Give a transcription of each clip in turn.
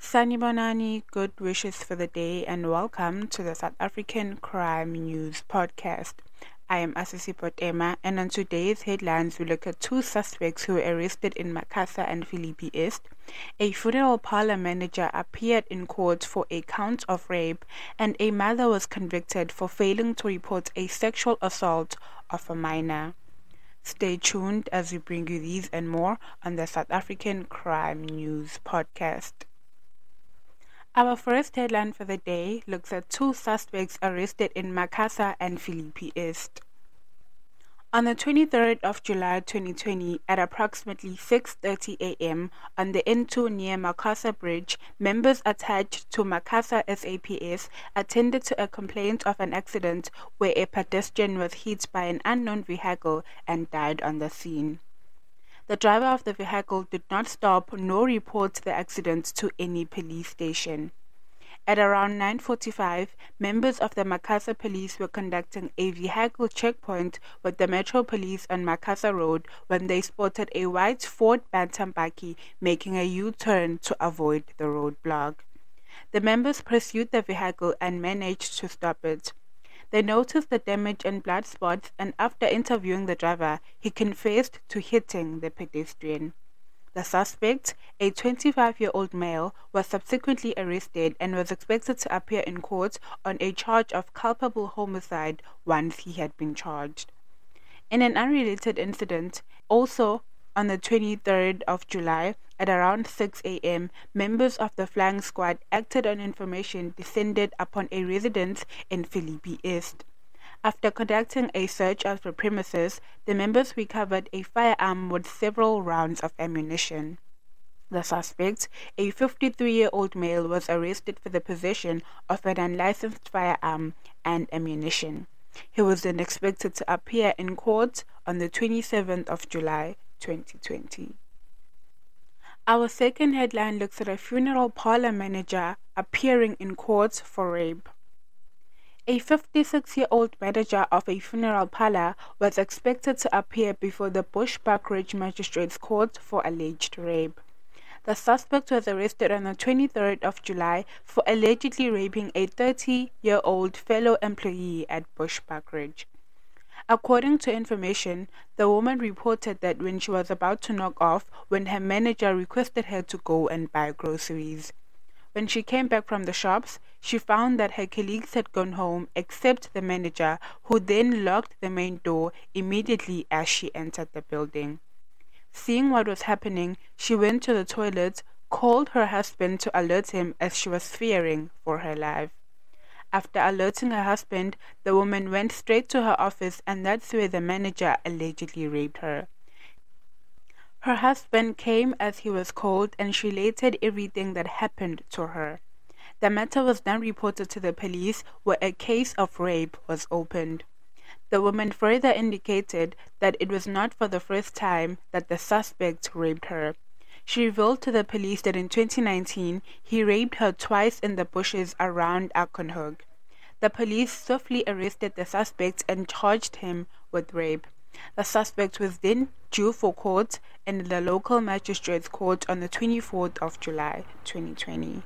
Sanibonani, good wishes for the day, and welcome to the South African Crime News Podcast. I am Asisi Potema, and on today's headlines, we look at two suspects who were arrested in Macassar and Philippi East. A funeral parlor manager appeared in court for a count of rape, and a mother was convicted for failing to report a sexual assault of a minor. Stay tuned as we bring you these and more on the South African Crime News Podcast. Our first headline for the day looks at two suspects arrested in Macassar and Philippi East. On the 23rd of July 2020, at approximately 6:30 a.m. on the N2 near Macassar Bridge, members attached to Macassar SAPS attended to a complaint of an accident where a pedestrian was hit by an unknown vehicle and died on the scene. The driver of the vehicle did not stop nor report the accident to any police station. At around 9:45, members of the Macassar police were conducting a vehicle checkpoint with the Metro Police on Macassar Road when they spotted a white Ford Bantam bakkie making a U-turn to avoid the roadblock. The members pursued the vehicle and managed to stop it. They noticed the damage and blood spots, and after interviewing the driver, he confessed to hitting the pedestrian. The suspect, a 25-year-old male, was subsequently arrested and was expected to appear in court on a charge of culpable homicide once he had been charged. In an unrelated incident, also on the 23rd of July, at around 6 a.m., members of the flying squad acted on information descended upon a residence in Philippi East. After conducting a search of the premises, the members recovered a firearm with several rounds of ammunition. The suspect, a 53-year-old male, was arrested for the possession of an unlicensed firearm and ammunition. He was then expected to appear in court on the 27th of July 2020. Our second headline looks at a funeral parlor manager appearing in court for rape. A 56-year-old manager of a funeral parlor was expected to appear before the Bushbuckridge Magistrates Court for alleged rape. The suspect was arrested on the 23rd of July for allegedly raping a 30-year-old fellow employee at Bushbuckridge. According to information, the woman reported that when she was about to knock off, when her manager requested her to go and buy groceries. When she came back from the shops, she found that her colleagues had gone home except the manager, who then locked the main door immediately as she entered the building. Seeing what was happening, she went to the toilet, called her husband to alert him as she was fearing for her life. After alerting her husband, the woman went straight to her office, and that's where the manager allegedly raped her. Her husband came as he was called and she related everything that happened to her. The matter was then reported to the police, where a case of rape was opened. The woman further indicated that it was not for the first time that the suspect raped her. She revealed to the police that in 2019, he raped her twice in the bushes around Akenhoek. The police swiftly arrested the suspect and charged him with rape. The suspect was then due for court in the local magistrates court on the 24th of July 2020.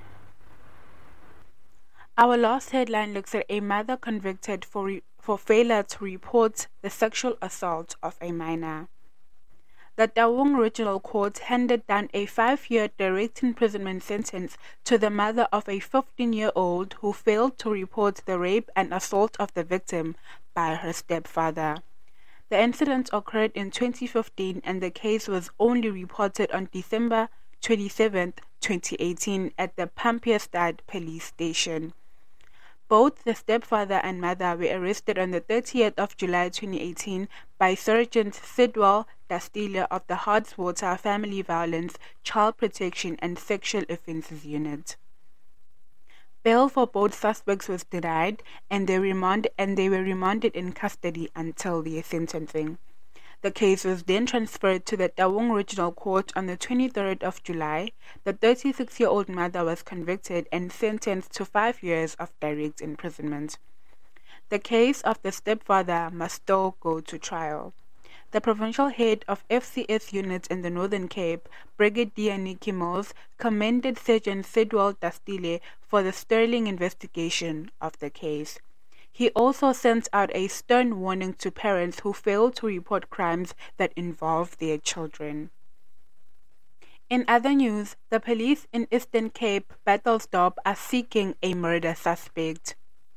Our last headline looks at a mother convicted for failure to report the sexual assault of a minor. The Taung Regional Court handed down a 5-year direct imprisonment sentence to the mother of a 15-year-old who failed to report the rape and assault of the victim by her stepfather. The incident occurred in 2015 and the case was only reported on December 27, 2018 at the Pampierstad police station. Both the stepfather and mother were arrested on the 30th of July 2018 by Sergeant Sidwell Dastile of the Hartswater Family Violence, Child Protection and Sexual Offences Unit. Bail for both suspects was denied, and they were remanded in custody until their sentencing. The case was then transferred to the Taung Regional Court on the 23rd of July. The 36-year-old mother was convicted and sentenced to 5 years of direct imprisonment. The case of the stepfather must still go to trial. The provincial head of FCS units in the Northern Cape, Brigadier Nicky Mills, commended Sergeant Sidwell Dastile for the sterling investigation of the case. He also sent out a stern warning to parents who fail to report crimes that involve their children. In other news, the police in Eastern Cape, Bethelsdorp, are seeking a murder suspect.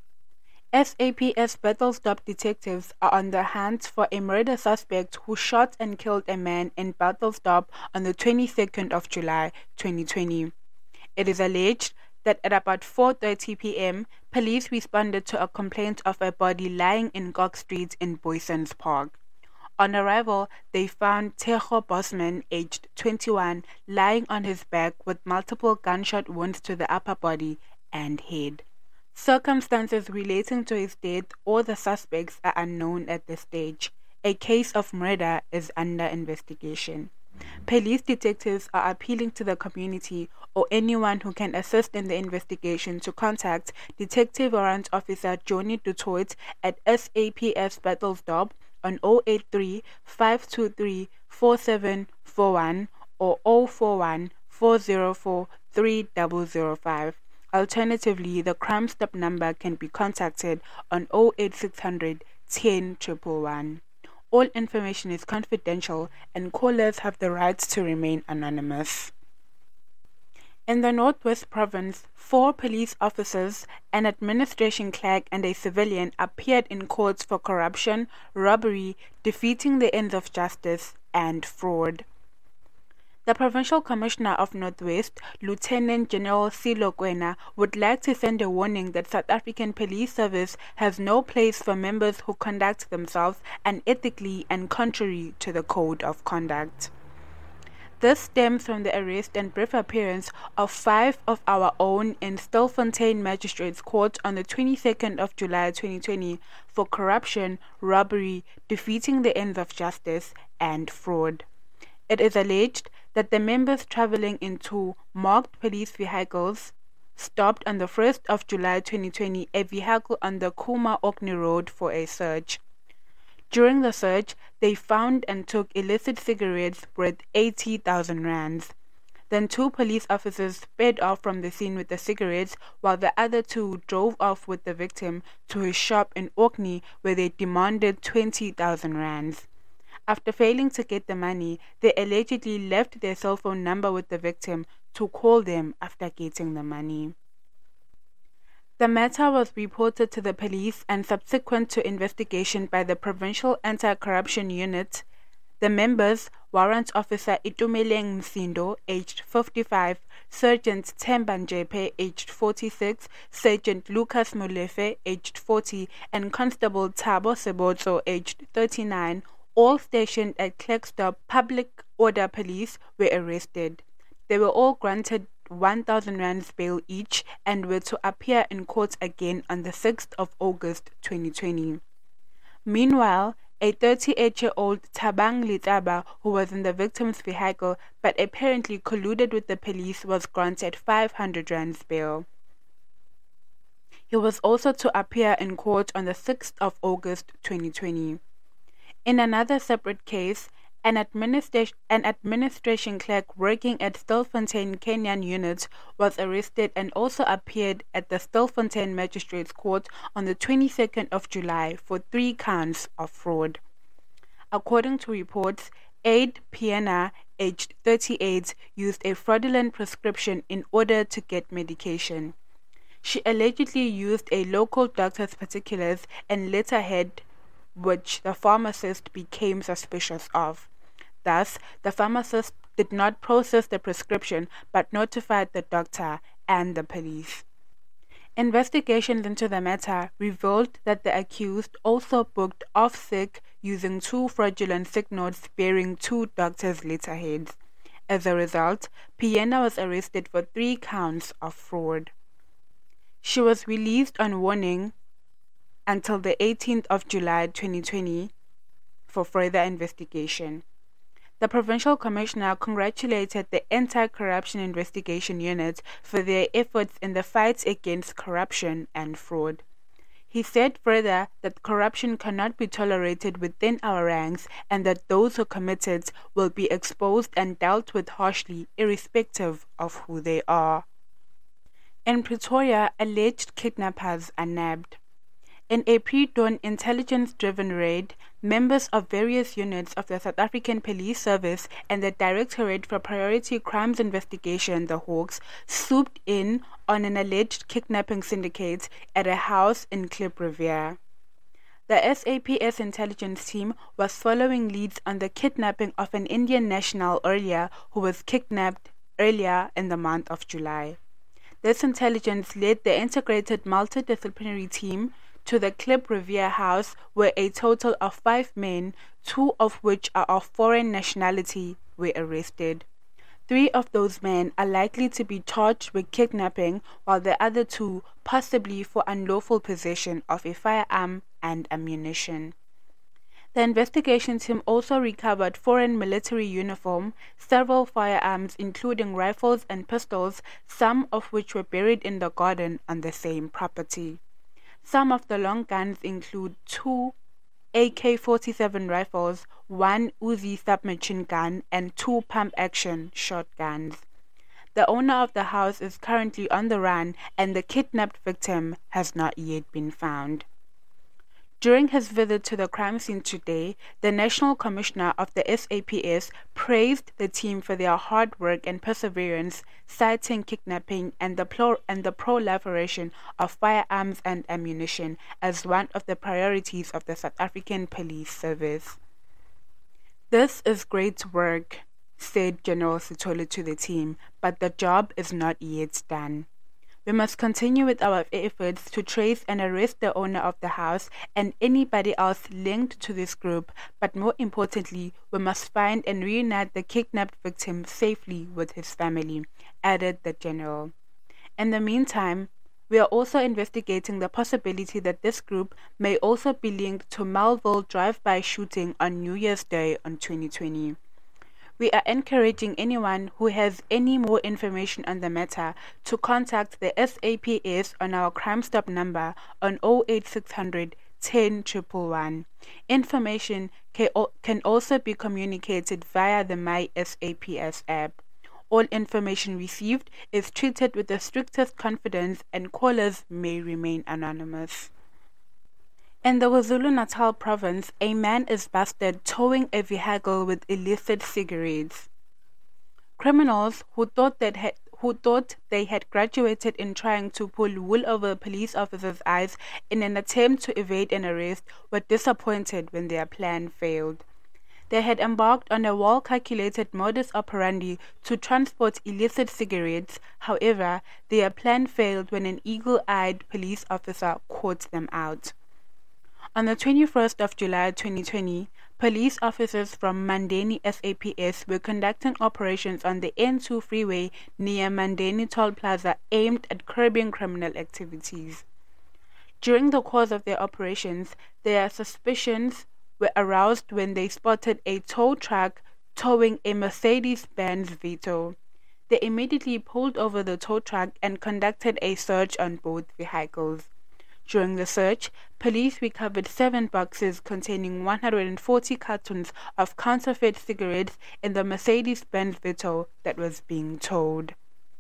SAPS Bethelsdorp detectives are on the hunt for a murder suspect who shot and killed a man in Bethelsdorp on the 22nd of July 2020. It is alleged that at about 4:30 p.m., police responded to a complaint of a body lying in Gok Street in Boysons Park. On arrival, they found Tejo Bosman, aged 21, lying on his back with multiple gunshot wounds to the upper body and head. Circumstances relating to his death or the suspects are unknown at this stage. A case of murder is under investigation. Police detectives are appealing to the community or anyone who can assist in the investigation to contact Detective Warrant Officer Johnny Dutoit at SAPS Bethelsdorp on 083 523 4741 or 041 404 3005. Alternatively, the Crime Stop number can be contacted on 08600 10 111. All information is confidential and callers have the right to remain anonymous. In the Northwest Province, 4 police officers, an administration clerk and a civilian appeared in courts for corruption, robbery, defeating the ends of justice, and fraud. The Provincial Commissioner of Northwest, Lieutenant General Silo Kwena, would like to send a warning that South African Police Service has no place for members who conduct themselves unethically and contrary to the Code of Conduct. This stems from the arrest and brief appearance of 5 of our own in Stilfontein Magistrates Court on the 22nd of July 2020 for corruption, robbery, defeating the ends of justice, and fraud. It is alleged that the members travelling in 2 marked police vehicles stopped on the 1st of July 2020 a vehicle on the Kuma Orkney Road for a search. During the search, they found and took illicit cigarettes worth 80,000 rands. Then 2 police officers sped off from the scene with the cigarettes, while the other 2 drove off with the victim to his shop in Orkney where they demanded 20,000 rands. After failing to get the money, they allegedly left their cell phone number with the victim to call them after getting the money. The matter was reported to the police and subsequent to investigation by the Provincial Anti-Corruption Unit. The members, Warrant Officer Itumeleng Msindo, aged 55, Sergeant Temba Njepe, aged 46, Sergeant Lucas Molefe, aged 40, and Constable Thabo Sebotso, aged 39, all stationed at Klerksdorp Public Order Police, were arrested. They were all granted 1,000 rands bail each and were to appear in court again on the 6th of August 2020. Meanwhile, a 38-year-old Tabang Litaba, who was in the victim's vehicle but apparently colluded with the police, was granted 500 rands bail. He was also to appear in court on the 6th of August 2020. In another separate case, an administration clerk working at Stilfontein Kenyan unit was arrested and also appeared at the Stilfontein Magistrates Court on the 22nd of July for 3 counts of fraud. According to reports, Aid Piena, aged 38, used a fraudulent prescription in order to get medication. She allegedly used a local doctor's particulars and letterhead, which the pharmacist became suspicious of. Thus, the pharmacist did not process the prescription but notified the doctor and the police. Investigations into the matter revealed that the accused also booked off sick using 2 fraudulent sick notes bearing 2 doctors' letterheads. As a result, Piena was arrested for 3 counts of fraud. She was released on warning until the 18th of July 2020 for further investigation. The Provincial Commissioner congratulated the Anti-Corruption Investigation Unit for their efforts in the fight against corruption and fraud. He said further that corruption cannot be tolerated within our ranks and that those who commit it will be exposed and dealt with harshly, irrespective of who they are. In Pretoria, alleged kidnappers are nabbed. In a pre-dawn intelligence-driven raid, members of various units of the South African Police Service and the Directorate for Priority Crimes Investigation, the Hawks, swooped in on an alleged kidnapping syndicate at a house in Kliprivier. The SAPS intelligence team was following leads on the kidnapping of an Indian national earlier who was kidnapped earlier in the month of July. This intelligence led the integrated multidisciplinary team to the Kliprivier house where a total of 5 men, 2 of which are of foreign nationality, were arrested. 3 of those men are likely to be charged with kidnapping, while the other 2 possibly for unlawful possession of a firearm and ammunition. The investigation team also recovered foreign military uniform, several firearms including rifles and pistols, some of which were buried in the garden on the same property. Some of the long guns include 2 AK-47 rifles, 1 Uzi submachine gun, and 2 pump-action shotguns. The owner of the house is currently on the run, and the kidnapped victim has not yet been found. During his visit to the crime scene today, the National Commissioner of the SAPS praised the team for their hard work and perseverance, citing kidnapping and the proliferation of firearms and ammunition as one of the priorities of the South African Police Service. "This is great work," said General Sithole to the team, "but the job is not yet done. We must continue with our efforts to trace and arrest the owner of the house and anybody else linked to this group, but more importantly, we must find and reunite the kidnapped victim safely with his family," added the general. In the meantime, we are also investigating the possibility that this group may also be linked to Melville drive-by shooting on New Year's Day on 2020. We are encouraging anyone who has any more information on the matter to contact the SAPS on our Crime Stop number on 08600 10 111. Information can also be communicated via the My SAPS app. All information received is treated with the strictest confidence and callers may remain anonymous. In the KwaZulu-Natal province, a man is busted towing a vehicle with illicit cigarettes. Criminals who thought they had graduated in trying to pull wool over police officers' eyes in an attempt to evade an arrest were disappointed when their plan failed. They had embarked on a well-calculated modus operandi to transport illicit cigarettes. However, their plan failed when an eagle-eyed police officer caught them out. On the 21st of July 2020, police officers from Mandeni SAPS were conducting operations on the N2 freeway near Mandeni Toll Plaza aimed at curbing criminal activities. During the course of their operations, their suspicions were aroused when they spotted a tow truck towing a Mercedes-Benz Vito. They immediately pulled over the tow truck and conducted a search on both vehicles. During the search, police recovered 7 boxes containing 140 cartons of counterfeit cigarettes in the Mercedes-Benz Vito that was being towed.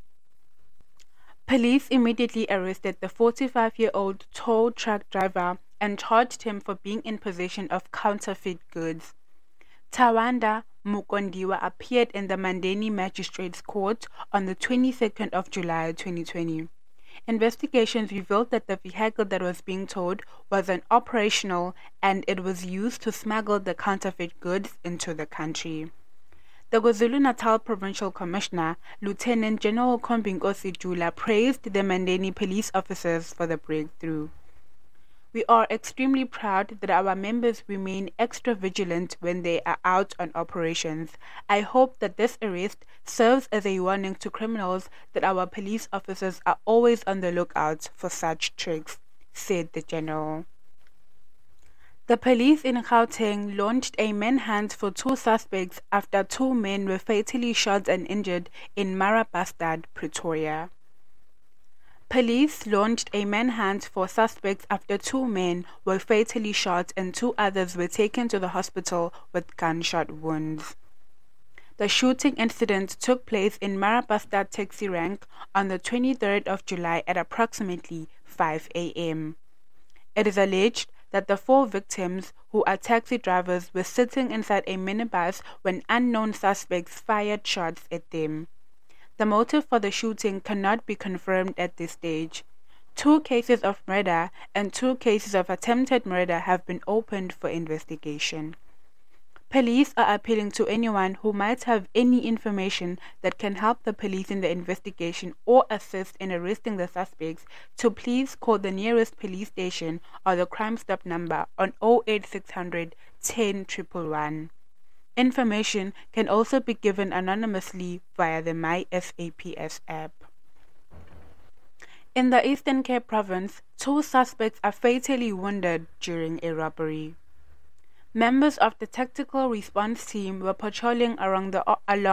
Police immediately arrested the 45-year-old tow truck driver and charged him for being in possession of counterfeit goods. Tawanda Mukondiwa appeared in the Mandeni Magistrates Court on the 22nd of July 2020. Investigations revealed that the vehicle that was being towed was operational and it was used to smuggle the counterfeit goods into the country. The KwaZulu-Natal Provincial Commissioner, Lieutenant General Khombinkosi Jula, praised the Mandeni police officers for the breakthrough. "We are extremely proud that our members remain extra vigilant when they are out on operations. I hope that this arrest serves as a warning to criminals that our police officers are always on the lookout for such tricks," said the general. The police in Gauteng launched a manhunt for 2 suspects after 2 men were fatally shot and injured in Marabastad, Pretoria. Police launched a manhunt for suspects after 2 men were fatally shot and 2 others were taken to the hospital with gunshot wounds. The shooting incident took place in Marabastad taxi rank on the 23rd of July at approximately 5 a.m. It is alleged that the 4 victims, who are taxi drivers, were sitting inside a minibus when unknown suspects fired shots at them. The motive for the shooting cannot be confirmed at this stage. 2 cases of murder and 2 cases of attempted murder have been opened for investigation. Police are appealing to anyone who might have any information that can help the police in the investigation or assist in arresting the suspects to please call the nearest police station or the Crime Stop number on 08600 10 111. Information can also be given anonymously via the MySAPS app. In the Eastern Cape province, 2 suspects are fatally wounded during a robbery. Members of the tactical response team were patrolling along the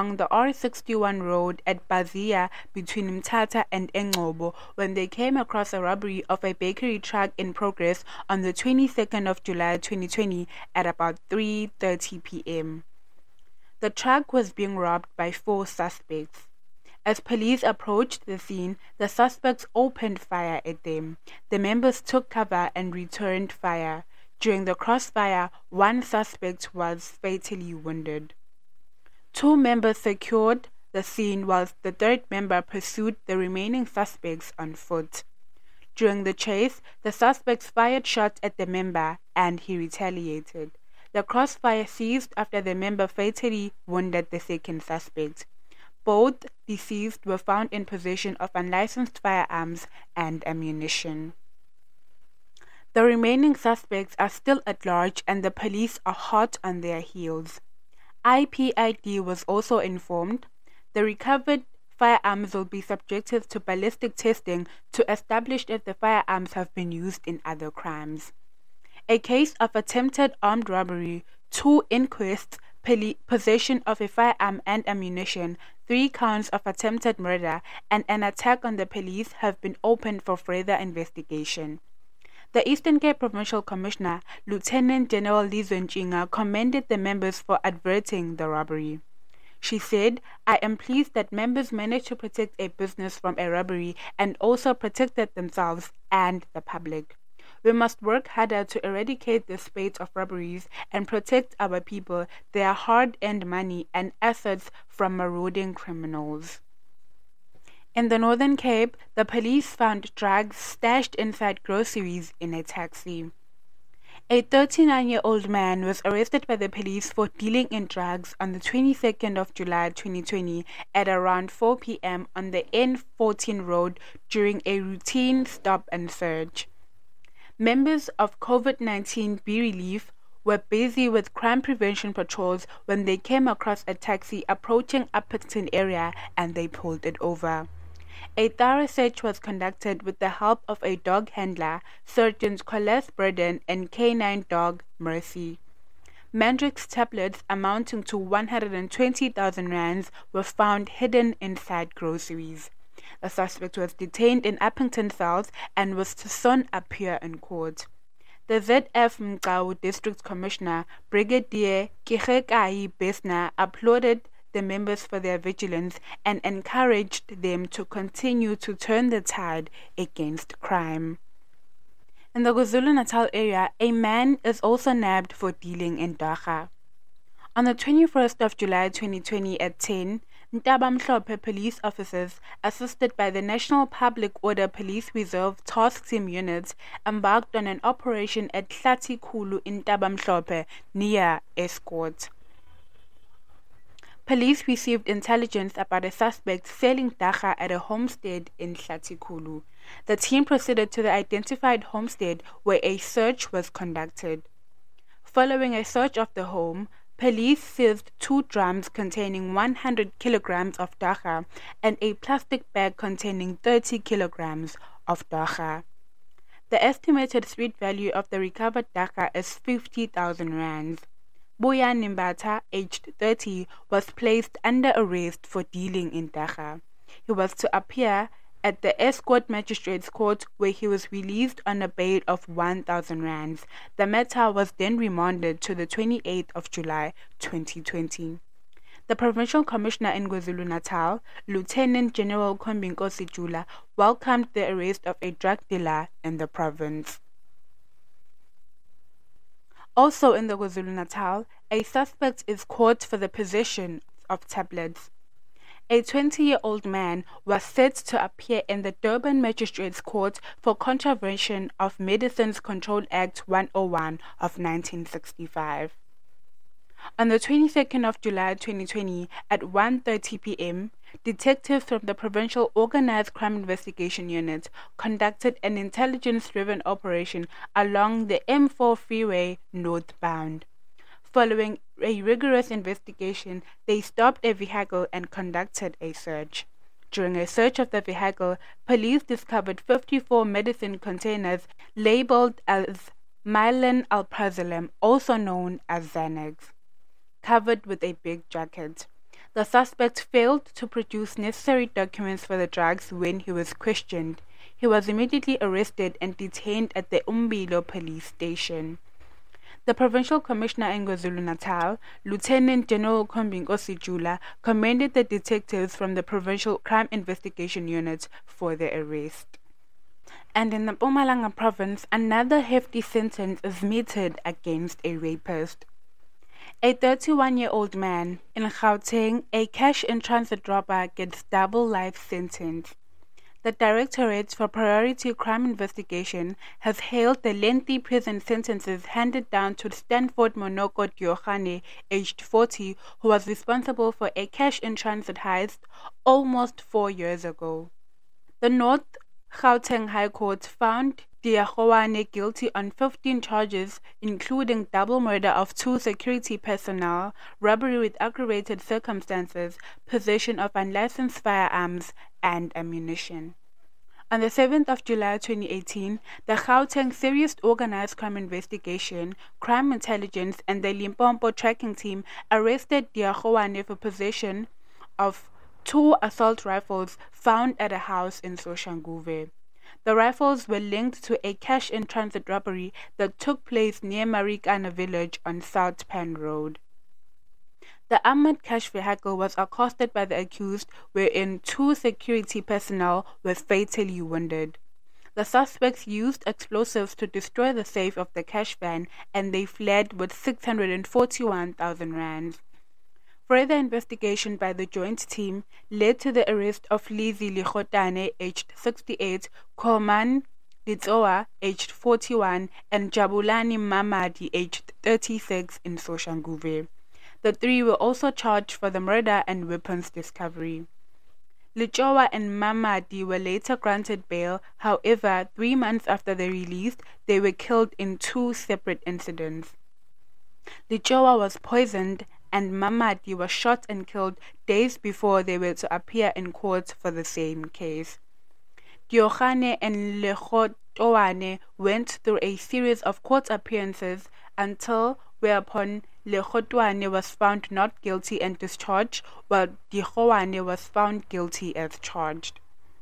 R61 road at Bazia between Mthatha and Engcobo when they came across a robbery of a bakery truck in progress on the 22nd of July 2020 at about 3:30 p.m. The truck was being robbed by 4 suspects. As police approached the scene, the suspects opened fire at them. The members took cover and returned fire. During the crossfire, 1 suspect was fatally wounded. 2 members secured the scene whilst the 3rd member pursued the remaining suspects on foot. During the chase, the suspects fired shots at the member and he retaliated. The crossfire ceased after the member fatally wounded the 2nd suspect. Both deceased were found in possession of unlicensed firearms and ammunition. The remaining suspects are still at large and the police are hot on their heels. IPID was also informed. The recovered firearms will be subjected to ballistic testing to establish if the firearms have been used in other crimes. A case of attempted armed robbery, 2 inquests, possession of a firearm and ammunition, 3 counts of attempted murder, and an attack on the police have been opened for further investigation. The Eastern Cape Provincial Commissioner, Lieutenant General Lizwe Ntshinga, commended the members for averting the robbery. She said, "I am pleased that members managed to protect a business from a robbery and also protected themselves and the public. We must work harder to eradicate the spate of robberies and protect our people, their hard-earned money and assets from marauding criminals." In the Northern Cape, the police found drugs stashed inside groceries in a taxi. A 39-year-old man was arrested by the police for dealing in drugs on the 22nd of July 2020 at around 4 p.m. on the N14 road during a routine stop and search. Members of COVID-19 B Relief were busy with crime prevention patrols when they came across a taxi approaching Upington area and they pulled it over. A thorough search was conducted with the help of a dog handler, Sergeant Colette Burden, and canine dog Mercy. Mandrix tablets amounting to 120,000 rands were found hidden inside groceries. The suspect was detained in Upington cells and was to soon appear in court. The ZF Mgcawu District Commissioner, Brigadier Kigekai Besna, applauded the members for their vigilance and encouraged them to continue to turn the tide against crime. In the KwaZulu-Natal area, a man is also nabbed for dealing in dagga. On the 21st of July 2020 at 10, Ntabamhlophe police officers, assisted by the National Public Order Police Reserve Task Team units, embarked on an operation at Hlatikulu in Ntabamhlophe near Escort. Police received intelligence about a suspect selling dagga at a homestead in Hlatikulu. The team proceeded to the identified homestead where a search was conducted. Following a search of the home, police seized 2 drums containing 100 kilograms of dagga and a plastic bag containing 30 kilograms of dagga. The estimated street value of the recovered dagga is 50,000 rands. Boya Nimbata, aged 30, was placed under arrest for dealing in dagga. He was to appear at the Escort Magistrates Court, where he was released on a bail of 1,000 rands. The matter was then remanded to the 28th of July 2020. The Provincial Commissioner in KwaZulu-Natal, Lieutenant General Khombinkosi Jula, welcomed the arrest of a drug dealer in the province. Also in the KwaZulu-Natal, a suspect is caught for the possession of tablets. A 20-year-old man was set to appear in the Durban Magistrates Court for contravention of Medicines Control Act 101 of 1965. On the 22nd of July 2020 at 1:30 p.m., detectives from the Provincial Organised Crime Investigation Unit conducted an intelligence-driven operation along the M4 freeway northbound. Following a rigorous investigation, they stopped a vehicle and conducted a search. During a search of the vehicle, police discovered 54 medicine containers labeled as Mylan alprazolam, also known as Xanax, covered with a big jacket. The suspect failed to produce necessary documents for the drugs when he was questioned. He was immediately arrested and detained at the Umbilo police station. The Provincial Commissioner in KwaZulu-Natal, Lieutenant General Khombinkosi Jula, commended the detectives from the Provincial Crime Investigation Unit for their arrest. And in the Mpumalanga province, another hefty sentence is meted against a rapist. A 31-year-old man in Gauteng, a cash-in-transit robber, gets double life sentence. The Directorate for Priority Crime Investigation has hailed the lengthy prison sentences handed down to Stanford Monoko Diokhane, aged 40, who was responsible for a cash-in-transit heist almost 4 years ago. The North Gauteng High Court found Diokhane guilty on 15 charges, including double murder of 2 security personnel, robbery with aggravated circumstances, possession of unlicensed firearms, and ammunition. On the 7th of July 2018, the Gauteng Serious Organized Crime Investigation, Crime Intelligence, and the Limpopo Tracking Team arrested Diokhane for possession of 2 assault rifles found at a house in Soshanguve. The rifles were linked to a cash-in-transit robbery that took place near Marikana village on South Pan Road. The armored cash vehicle was accosted by the accused, wherein 2 security personnel were fatally wounded. The suspects used explosives to destroy the safe of the cash van, and they fled with 641,000 rands. Further investigation by the joint team led to the arrest of Lizzie Likhotane, aged 68, Koman Litsoa, aged 41, and Jabulani Mamadi, aged 36, in Soshanguve. The 3 were also charged for the murder and weapons discovery. Litsoa and Mamadi were later granted bail. However, 3 months after their release, they were killed in 2 separate incidents. Litsoa was poisoned and Mamadi was shot and killed days before they were to appear in court for the same case. Diokhane and Lekhotoane went through a series of court appearances until whereupon Lekhotoane was found not guilty and discharged, while Diokhane was found guilty as charged.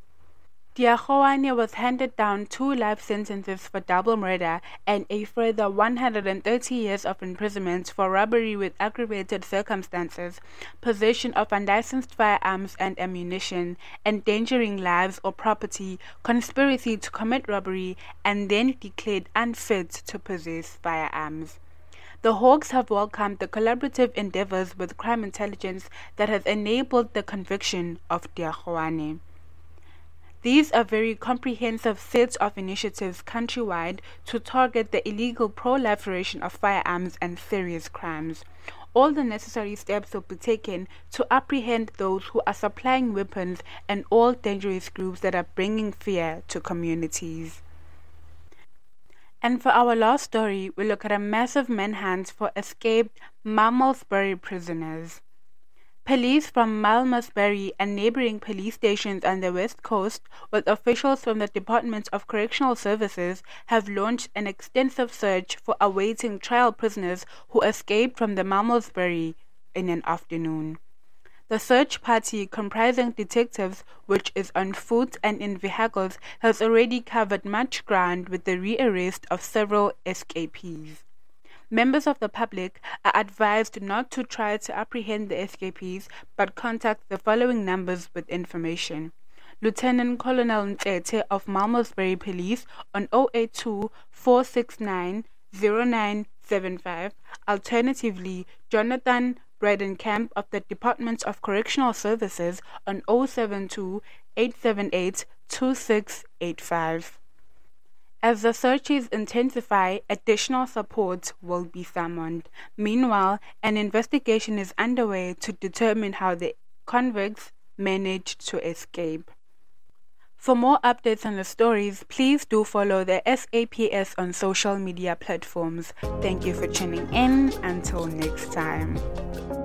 Diokhane was handed down 2 life sentences for double murder and a further 130 years of imprisonment for robbery with aggravated circumstances, possession of unlicensed firearms and ammunition, endangering lives or property, conspiracy to commit robbery, and then declared unfit to possess firearms. The Hawks have welcomed the collaborative endeavors with crime intelligence that has enabled the conviction of Diokhane. These are very comprehensive sets of initiatives countrywide to target the illegal proliferation of firearms and serious crimes. All the necessary steps will be taken to apprehend those who are supplying weapons and all dangerous groups that are bringing fear to communities. And for our last story, we look at a massive manhunt for escaped Malmesbury prisoners. Police from Malmesbury and neighboring police stations on the west coast, with officials from the Department of Correctional Services, have launched an extensive search for awaiting trial prisoners who escaped from the Malmesbury in an afternoon. The search party, comprising detectives, which is on foot and in vehicles, has already covered much ground with the rearrest of several escapees. Members of the public are advised not to try to apprehend the escapees, but contact the following numbers with information. Lieutenant Colonel Ntete of Malmesbury Police on 082 469 0975. Alternatively, Jonathan Bredenkamp of the Department of Correctional Services on 072 878 2685. As the searches intensify, additional support will be summoned. Meanwhile, an investigation is underway to determine how the convicts managed to escape. For more updates on the stories, please do follow the SAPS on social media platforms. Thank you for tuning in. Until next time.